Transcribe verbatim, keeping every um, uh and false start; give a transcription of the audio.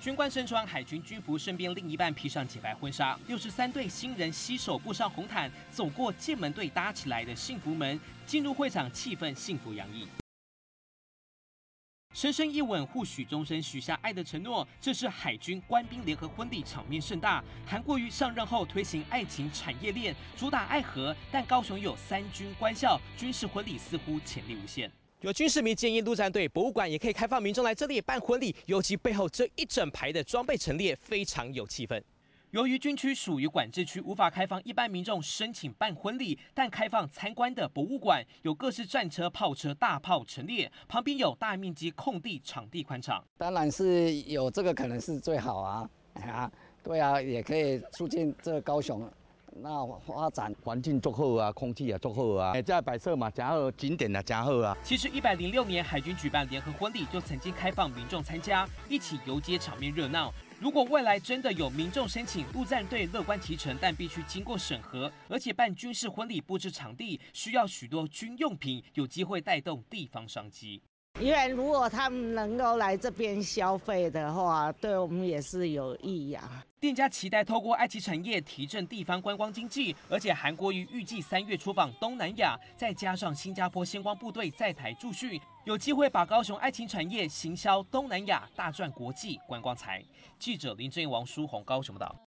军官身穿海军军服，身边另一半披上洁白婚纱。六十三对新人携手步上红毯，走过剑门队搭起来的幸福门，进入会场，气氛幸福洋溢。 深深一吻，互许终身，许下爱的承诺。这是海军官兵联合婚礼，场面盛大。韩国瑜上任后推行爱情产业链，主打爱河，但高雄有三军官校，军事婚礼似乎潜力无限。有军事迷建议陆战队博物馆也可以开放民众来这里办婚礼，尤其背后这一整排的装备陈列，非常有气氛。 由于军区属于管制区，无法开放一般民众申请办婚礼，但开放参观的博物馆有各式战车、炮车、大炮陈列，旁边有大面积空地，场地宽敞。 当然是有这个可能是最好啊，啊，对啊，也可以促进这个高雄那发展， 环境足好啊，空气也足好啊，这摆设嘛，真好，景点也真好啊。 其实一百零六年海军举办联合婚礼，就曾经开放民众参加，一起游街，场面热闹。 如果未来真的有民众申请，陆战队乐观其成，但必须经过审核，而且办军事婚礼布置场地需要许多军用品，有机会带动地方商机。 因为如果他们能够来这边消费的话，对我们也是有益啊。 店家期待透过爱奇产业提振地方观光经济，而且韩国瑜预计三月出访东南亚，再加上新加坡星光部队在台驻训，有机会把高雄爱情产业行销东南亚，大赚国际观光财。记者林正英、王书宏高雄报道。